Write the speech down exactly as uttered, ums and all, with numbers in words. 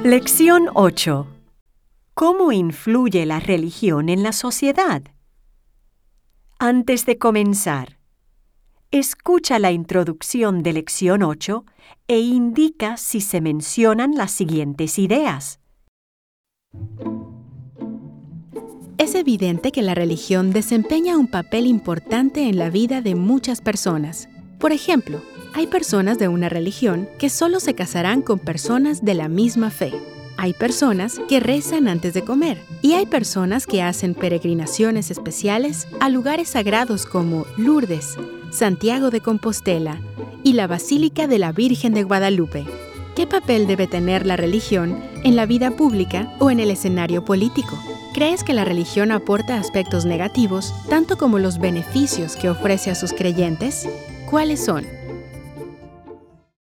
Lección ocho. ¿Cómo influye la religión en la sociedad? Antes de comenzar, escucha la introducción de Lección ocho e indica si se mencionan las siguientes ideas. Es evidente que la religión desempeña un papel importante en la vida de muchas personas. Por ejemplo, hay personas de una religión que solo se casarán con personas de la misma fe. Hay personas que rezan antes de comer y hay personas que hacen peregrinaciones especiales a lugares sagrados como Lourdes, Santiago de Compostela y la Basílica de la Virgen de Guadalupe. ¿Qué papel debe tener la religión en la vida pública o en el escenario político? ¿Crees que la religión aporta aspectos negativos tanto como los beneficios que ofrece a sus creyentes? ¿Cuáles son?